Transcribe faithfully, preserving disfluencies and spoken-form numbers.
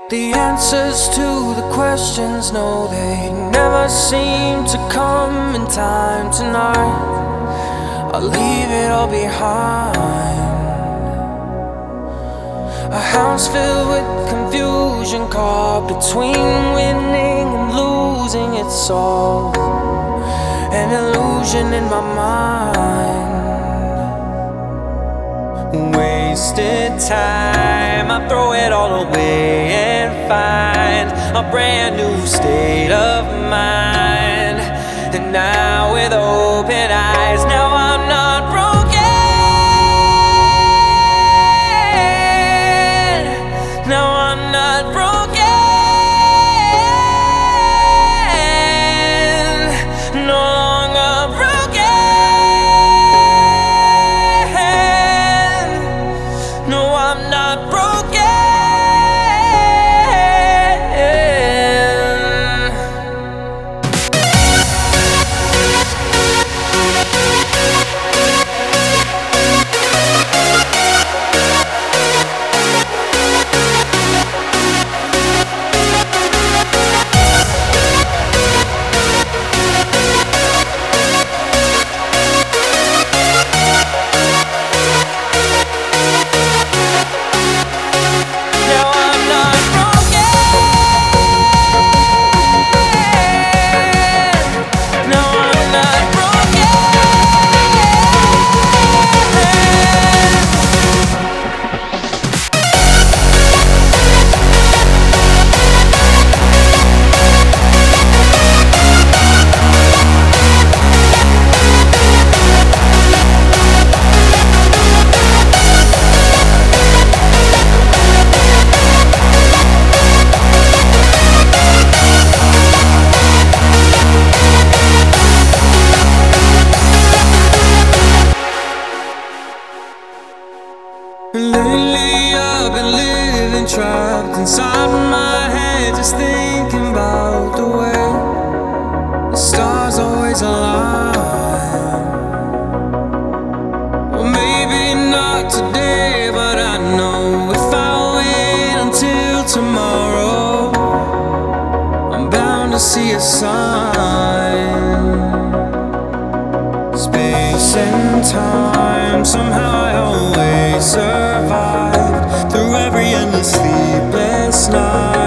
The answers to the questions, no, they never seem to come in time tonight. I'll leave it all behind. A house filled with confusion, caught between winning and losing. It's all an illusion in my mind. Wasted time, I throw it all away and find a brand new state of mind. And now with open eyes, now I'm not broken. Now I'm not broken. No longer broken. No, I'm not broken. Lately I've been living trapped inside my head, just thinking about the way the stars always align. Well, maybe not today, but I know if I wait until tomorrow, I'm bound to see a sign. Space and time, somehow I always survived through every endless sleepless night.